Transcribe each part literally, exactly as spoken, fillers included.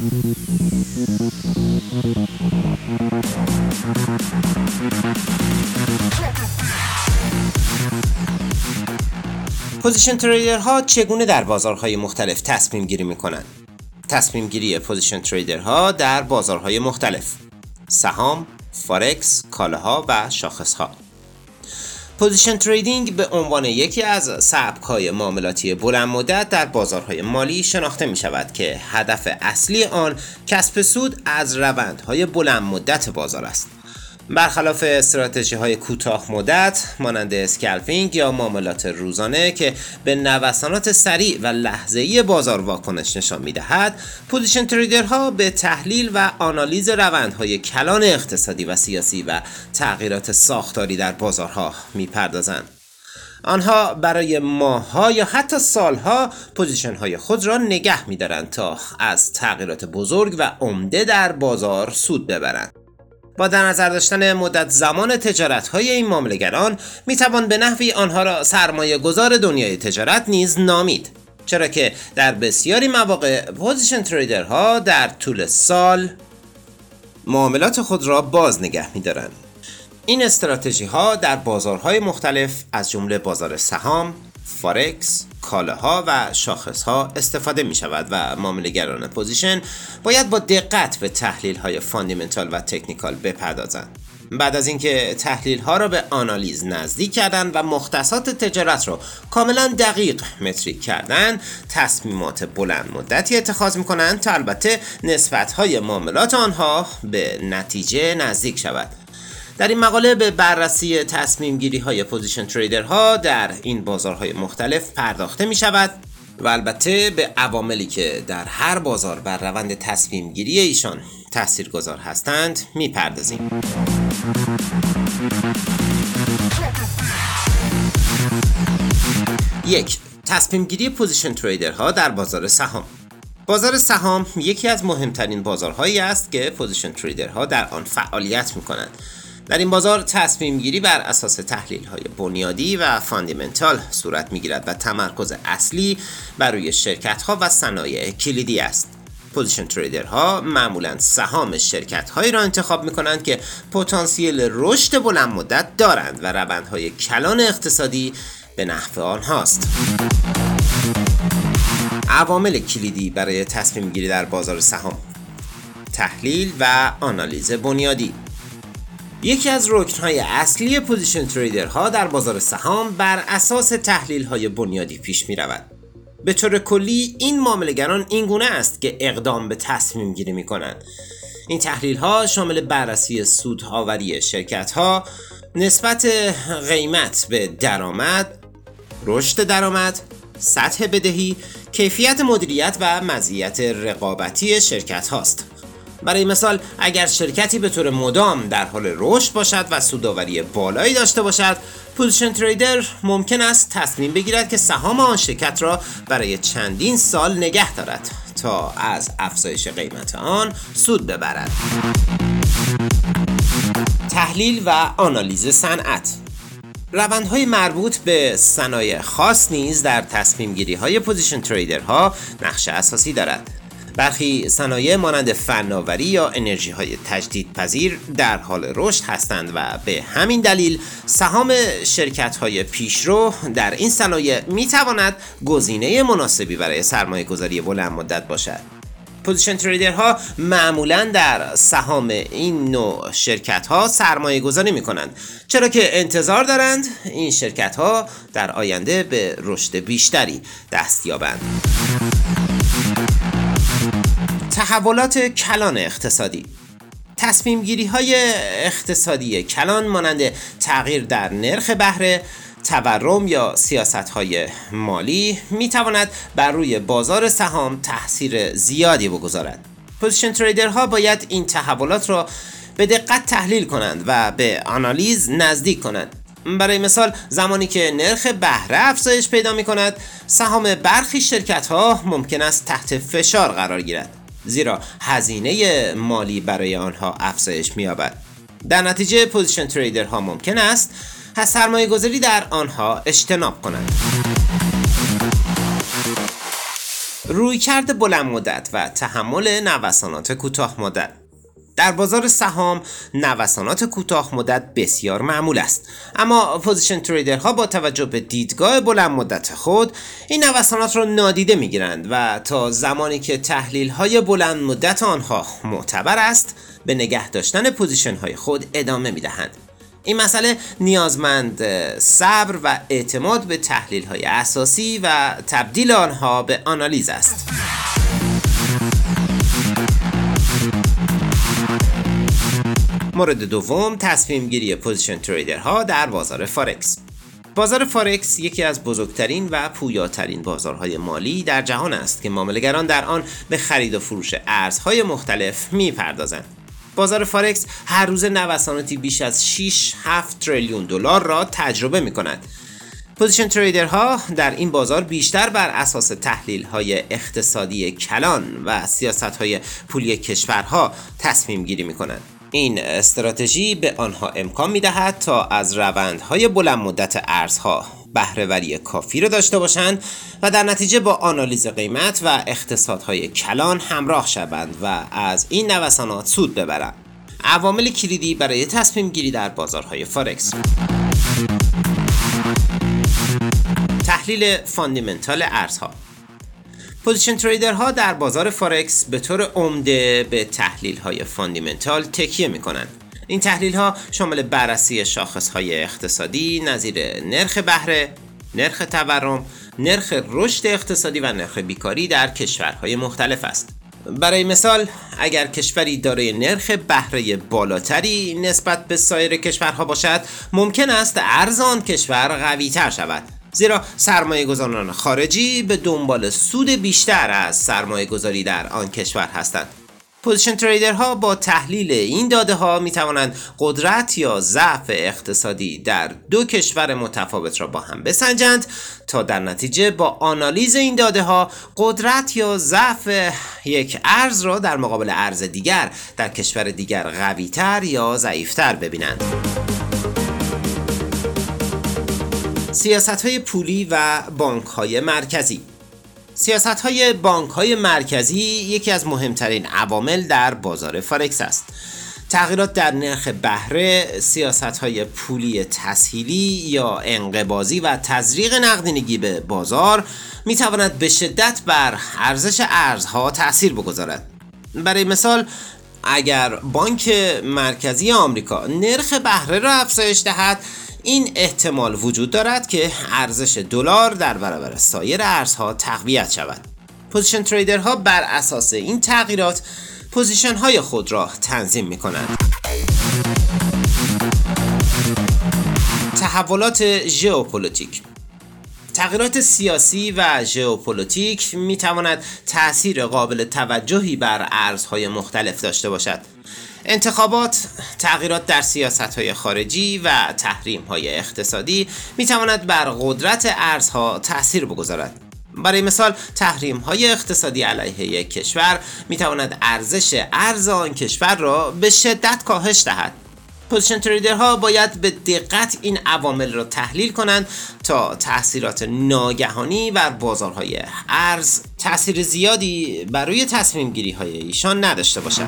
پوزیشن تریدرها چگونه در بازارهای مختلف تصمیم گیری میکنند؟ تصمیم گیری پوزیشن تریدرها در بازارهای مختلف: سهام، فارکس، کالاها و شاخصها. پوزیشن تریدینگ به عنوان یکی از سبک‌های معاملاتی بلند مدت در بازارهای مالی شناخته می شود که هدف اصلی آن کسب سود از روندهای بلند مدت بازار است. برخلاف استراتژی‌های کوتاه مدت مانند اسکالپینگ یا معاملات روزانه که به نوسانات سریع و لحظه‌ای بازار واکنش نشان می‌دهد، پوزیشن تریدرها به تحلیل و آنالیز روندهای کلان اقتصادی و سیاسی و تغییرات ساختاری در بازارها می‌پردازند. آنها برای ماه‌ها یا حتی سال‌ها پوزیشن‌های خود را نگه می‌دارند تا از تغییرات بزرگ و عمده در بازار سود ببرند. با در نظر داشتن مدت زمان تجارت‌های این معامله‌گران می‌توان به نحوی آنها را سرمایه گذار دنیای تجارت نیز نامید، چرا که در بسیاری مواقع پوزیشن تریدرها در طول سال معاملات خود را باز نگه می‌دارند. این استراتژی‌ها در بازارهای مختلف از جمله بازار سهام، فارکس، کالاها و شاخصها استفاده می شود و معامله‌گران پوزیشن باید با دقت به تحلیل‌های فاندامنتال و تکنیکال بپردازند. بعد از اینکه تحلیل‌ها را به آنالیز نزدیک کردند و مختصات تجارت را کاملا دقیق متریک کردند، تصمیمات بلند مدتی اتخاذ می‌کنند تا البته نسبت‌های معاملات آنها به نتیجه نزدیک شود. در این مقاله به بررسی تصمیم گیری های پوزیشن تریدرها در این بازارهای مختلف پرداخته می شود و البته به عواملی که در هر بازار بر روند تصمیم گیری ایشان تاثیرگذار هستند می پردازیم. یک. تصمیم گیری پوزیشن تریدرها در بازار سهام. بازار سهام یکی از مهمترین بازارهایی است که پوزیشن تریدرها در آن فعالیت می کنند. در این بازار تصمیم گیری بر اساس تحلیل های بنیادی و فاندامنتال صورت می گیرد و تمرکز اصلی بر روی شرکت ها و صنایع کلیدی است. پوزیشن تریدرها معمولاً سهام شرکت هایی را انتخاب می کنند که پتانسیل رشد بلند مدت دارند و روندهای کلان اقتصادی به نحو آنهاست. عوامل کلیدی برای تصمیم گیری در بازار سهام: تحلیل و آنالیز بنیادی. یکی از رکن‌های اصلی پوزیشن تریدرها در بازار سهام بر اساس تحلیل‌های بنیادی پیش می‌رود. به طور کلی این معامله‌گران این گونه است که اقدام به تصمیم گیری می‌کنند. این تحلیل‌ها شامل بررسی سودآوری شرکت‌ها، نسبت قیمت به درآمد، رشد درآمد، سطح بدهی، کیفیت مدیریت و مزیت رقابتی شرکت هاست. برای مثال اگر شرکتی به طور مدام در حال رشد باشد و سودآوری بالایی داشته باشد، پوزیشن تریدر ممکن است تصمیم بگیرد که سهام آن شرکت را برای چندین سال نگه دارد تا از افزایش قیمت آن سود ببرد. تحلیل و آنالیز صنعت. روندهای مربوط به صنایع خاص نیز در تصمیم گیری های پوزیشن تریدرها نقش اساسی دارد. برخی صنایع مانند فناوری یا انرژی های تجدیدپذیر در حال رشد هستند و به همین دلیل سهام شرکت های پیشرو در این صنایع می تواند گزینه مناسبی برای سرمایه گذاری بلند مدت باشد. پوزیشن تریدرها معمولاً در سهام این نوع شرکت ها سرمایه گذاری می کنند، چرا که انتظار دارند این شرکت ها در آینده به رشد بیشتری دست یابند. تحولات کلان اقتصادی. تصمیم گیری های اقتصادی کلان مانند تغییر در نرخ بهره، تورم یا سیاست‌های مالی می‌تواند بر روی بازار سهام تأثیر زیادی بگذارد. پوزیشن تریدرها باید این تحولات را به دقت تحلیل کنند و به آنالیز نزدیک کنند. برای مثال زمانی که نرخ بهره افزایش پیدا می‌کند، سهام برخی شرکت‌ها ممکن است تحت فشار قرار گیرد، زیرا هزینه مالی برای آنها افزایش می‌یابد. در نتیجه پوزیشن تریدرها ممکن است از سرمایه گذاری در آنها اجتناب کنند. رویکرد بلند مدت و تحمل نوسانات کوتاه مدت. در بازار سهام نوسانات کوتاه مدت بسیار معمول است، اما پوزیشن تریدرها با توجه به دیدگاه بلند مدت خود این نوسانات را نادیده میگیرند و تا زمانی که تحلیل‌های بلند مدت آنها معتبر است به نگه داشتن پوزیشن‌های خود ادامه می‌دهند. این مسئله نیازمند صبر و اعتماد به تحلیل‌های اساسی و تبدیل آنها به آنالیز است. مورد دوم، تصمیم گیری پوزیشن تریدرها در بازار فارکس. بازار فارکس یکی از بزرگترین و پویاترین بازارهای مالی در جهان است که معامله‌گران در آن به خرید و فروش ارزهای مختلف می‌پردازند. بازار فارکس هر روز نوساناتی بیش از شش هفت تریلیون دلار را تجربه می‌کند. پوزیشن تریدرها در این بازار بیشتر بر اساس تحلیل‌های اقتصادی کلان و سیاست‌های پولی کشورها تصمیم گیری می‌کنند. این استراتژی به آنها امکان می‌دهد تا از روندهای بلند مدت ارزها بهره‌وری کافی را داشته باشند و در نتیجه با آنالیز قیمت و اقتصادهای کلان همراه شوند و از این نوسانات سود ببرند. عوامل کلیدی برای تصمیم گیری در بازارهای فارکس: تحلیل فاندامنتال ارزها. پوزیشن تریدرها در بازار فارکس به طور عمده به تحلیل‌های فاندامنتال تکیه می‌کنند. این تحلیل‌ها شامل بررسی شاخص‌های اقتصادی نظیر نرخ بهره، نرخ تورم، نرخ رشد اقتصادی و نرخ بیکاری در کشورهای مختلف است. برای مثال، اگر کشوری دارای نرخ بهره بالاتری نسبت به سایر کشورها باشد، ممکن است ارز آن کشور قوی‌تر شود، زیرا سرمایه گذاران خارجی به دنبال سود بیشتر از سرمایه گذاری در آن کشور هستند. پوزیشن تریدرها با تحلیل این داده ها می توانند قدرت یا ضعف اقتصادی در دو کشور متفاوت را با هم بسنجند تا در نتیجه با آنالیز این داده ها قدرت یا ضعف یک ارز را در مقابل ارز دیگر در کشور دیگر قوی‌تر یا ضعیف‌تر ببینند. سیاست‌های پولی و بانک‌های مرکزی. سیاست‌های بانک‌های مرکزی یکی از مهمترین عوامل در بازار فارکس است. تغییرات در نرخ بهره، سیاست‌های پولی تسهیلی یا انقباضی و تزریق نقدینگی به بازار می‌تواند به شدت بر ارزش ارزها تأثیر بگذارد. برای مثال، اگر بانک مرکزی آمریکا نرخ بهره را افزایش دهد، این احتمال وجود دارد که ارزش دلار در برابر سایر ارزها تقویت شود. پوزیشن تریدرها بر اساس این تغییرات پوزیشن های خود را تنظیم می کنند. تحولات ژئوپلیتیک. تغییرات سیاسی و ژئوپلیتیک می تواند تأثیر قابل توجهی بر ارزهای مختلف داشته باشد. انتخابات، تغییرات در سیاست‌های خارجی و تحریم‌های اقتصادی می‌تواند بر قدرت ارزها تأثیر بگذارد. برای مثال، تحریم‌های اقتصادی علیه یک کشور می‌تواند ارزش ارز آن کشور را به شدت کاهش دهد. پوزیشن تریدرها باید به دقت این عوامل را تحلیل کنند تا تأثیرات ناگهانی بر بازارهای ارز تأثیر زیادی بر روی تصمیم گیری‌های ایشان نداشته باشد.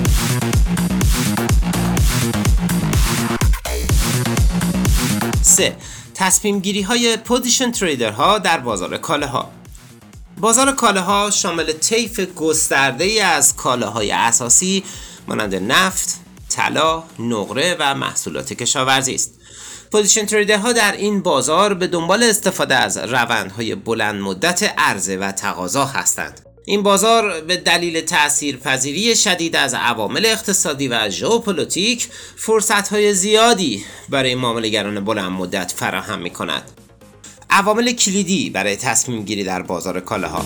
سه. تصمیم گیری های پوزیشن تریدرها در بازار کالاها. بازار کالاها شامل طیف گسترده ای از کالاهای اساسی مانند نفت، طلا، نقره و محصولات کشاورزی است. پوزیشن تریدرها در این بازار به دنبال استفاده از روندهای بلند مدت عرضه و تقاضا هستند. این بازار به دلیل تأثیرپذیری شدید از عوامل اقتصادی و ژئوپلیتیک فرصت‌های زیادی برای معامله‌گران بلند مدت فراهم می‌کند. عوامل کلیدی برای تصمیم گیری در بازار کالاها: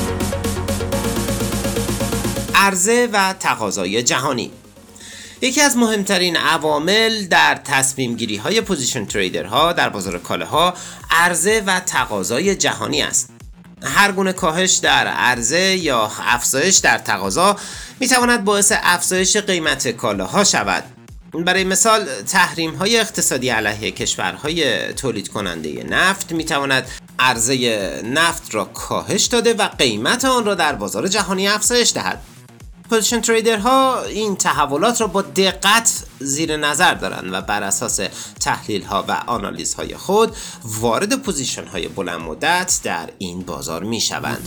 عرضه و تقاضای جهانی. یکی از مهمترین عوامل در تصمیم گیری های پوزیشن تریدرها در بازار کالاها عرضه و تقاضای جهانی است. هر گونه کاهش در عرضه یا افزایش در تقاضا می تواند باعث افزایش قیمت کالاها شود. برای مثال، تحریم های اقتصادی علیه کشورهای تولید کننده نفت می تواند عرضه نفت را کاهش داده و قیمت آن را در بازار جهانی افزایش دهد. پوزیشن تریدرها این تحولات را با دقت زیر نظر دارند و بر اساس تحلیل ها و آنالیز های خود وارد پوزیشن های بلند مدت در این بازار می شوند.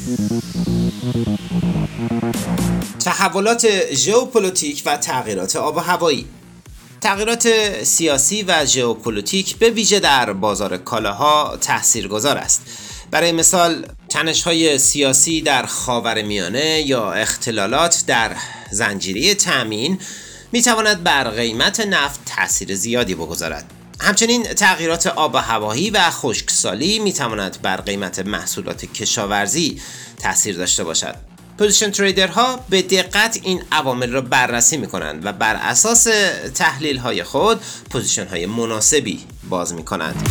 تحولات ژئوپلیتیک و تغییرات آب و هوایی. تغییرات سیاسی و ژئوپلیتیک به ویژه در بازار کالاها تاثیرگذار است. برای مثال تنش‌های سیاسی در خاورمیانه یا اختلالات در زنجیره تامین می‌تواند بر قیمت نفت تأثیر زیادی بگذارد. همچنین تغییرات آب و هوایی و خشکسالی می‌تواند بر قیمت محصولات کشاورزی تأثیر داشته باشد. پوزیشن تریدرها به دقت این عوامل را بررسی می‌کنند و بر اساس تحلیل‌های خود پوزیشن‌های مناسبی باز می‌کنند.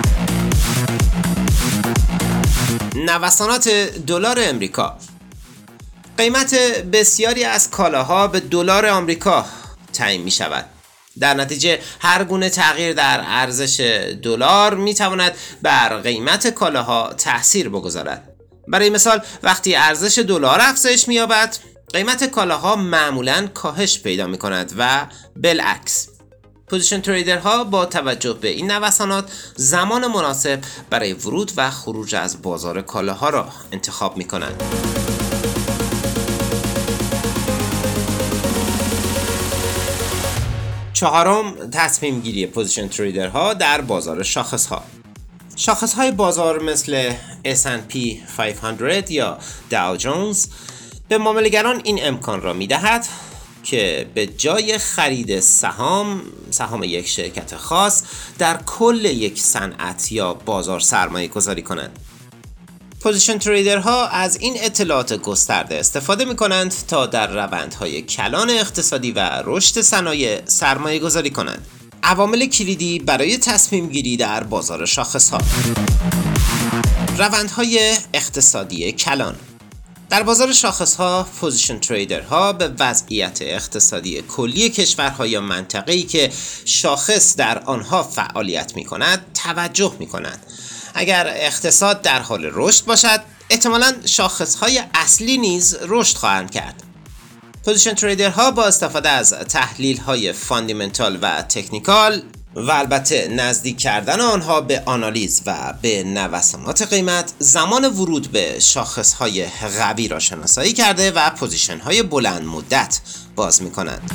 نوسانات دلار امریکا. قیمت بسیاری از کالاها به دلار آمریکا تعیین می شود. در نتیجه هر گونه تغییر در ارزش دلار می تواند بر قیمت کالاها تأثیر بگذارد. برای مثال وقتی ارزش دلار افزایش می یابد، قیمت کالاها معمولاً کاهش پیدا می کند و بالعکس. پوزیشن تریدرها با توجه به این نوسانات زمان مناسب برای ورود و خروج از بازار کالاها را انتخاب می کنند. چهارم، تصمیم گیری پوزیشن تریدرها در بازار شاخصها. شاخصهای بازار مثل اس اند پی پانصد یا داو جونز به معامله‌گران این امکان را می دهد که به جای خرید سهام سهام یک شرکت خاص در کل یک صنعت یا بازار سرمایه گذاری کنند. پوزیشن تریدرها از این اطلاعات گسترده استفاده می کنند تا در روندهای کلان اقتصادی و رشد صنایع سرمایه گذاری کنند. عوامل کلیدی برای تصمیم گیری در بازار شاخصها. روندهای اقتصادی کلان. در بازار شاخصها پوزیشن تریدرها به وضعیت اقتصادی کلی کشورها یا منطقه‌ای که شاخص در آنها فعالیت می‌کند توجه می‌کنند. اگر اقتصاد در حال رشد باشد، احتمالاً شاخصهای اصلی نیز رشد خواهند کرد. پوزیشن تریدرها با استفاده از تحلیل‌های فاندامنتال و تکنیکال و البته نزدیک کردن آنها به آنالیز و به نوسانات قیمت زمان ورود به شاخصهای قوی را شناسایی کرده و پوزیشن‌های بلند مدت باز می‌کنند.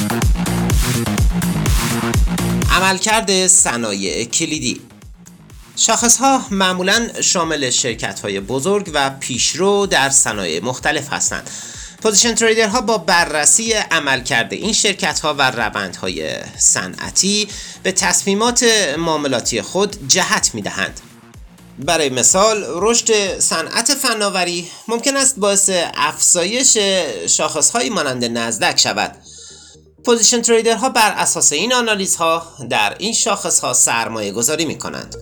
عملکرد صنایع کلیدی. شاخص‌ها معمولاً شامل شرکت‌های بزرگ و پیشرو در صنایع مختلف هستند. پوزیشن تریدرها با بررسی عملکرد این شرکت‌ها و روندهای صنعتی به تصمیمات معاملاتی خود جهت می‌دهند. برای مثال رشد صنعت فناوری ممکن است باعث افزایش شاخص‌هایی مانند نزدک شود. پوزیشن تریدرها بر اساس این آنالیزها در این شاخص‌ها سرمایه گذاری می‌کنند.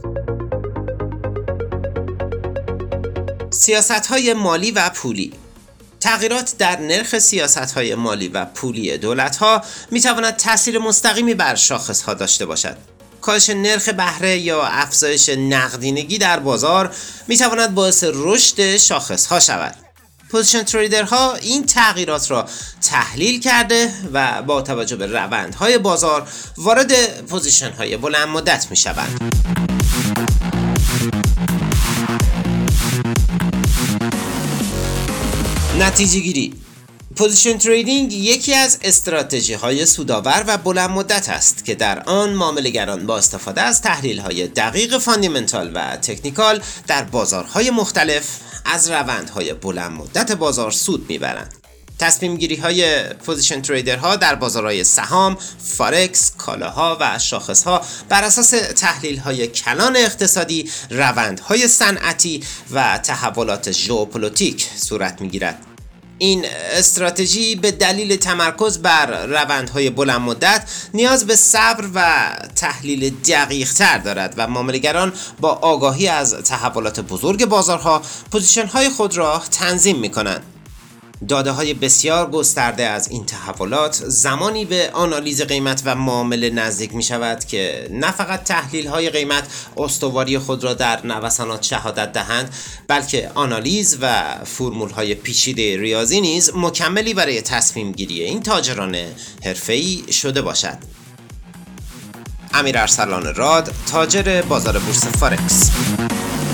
سیاست‌های مالی و پولی. تغییرات در نرخ سیاست‌های مالی و پولی دولت‌ها می‌تواند تأثیر مستقیمی بر شاخص‌ها داشته باشد. کاهش نرخ بهره یا افزایش نقدینگی در بازار می‌تواند باعث رشد شاخص‌ها شود. پوزیشن تریدرها این تغییرات را تحلیل کرده و با توجه به روندهای بازار وارد پوزیشن‌های بلند مدت می‌شوند. نتیجه گیری. پوزیشن تریدینگ یکی از استراتژی‌های سودآور و بلند مدت است که در آن معامله‌گران با استفاده از تحلیل‌های دقیق فاندامنتال و تکنیکال در بازارهای مختلف از روندهای بلند مدت بازار سود می‌برند. تصمیم گیری های پوزیشن تریدرها در بازارهای سهام، فارکس، کالاها و شاخصها بر اساس تحلیل های کلان اقتصادی، روندهای صنعتی و تحولات ژئوپلیتیک صورت می‌گیرد. این استراتژی به دلیل تمرکز بر روندهای بلند مدت نیاز به صبر و تحلیل دقیق تر دارد و معامله‌گران با آگاهی از تحولات بزرگ بازارها پوزیشن‌های خود را تنظیم می‌کنند. داده های بسیار گسترده از این تحولات زمانی به آنالیز قیمت و معامله نزدیک می شود که نه فقط تحلیل های قیمت استواری خود را در نوسانات شهادت دهند، بلکه آنالیز و فرمول های پیچیده ریاضی نیز مکملی برای تصمیم گیری این تاجران حرفه‌ای شده باشد. امیر ارسلان راد، تاجر بازار بورس فارکس.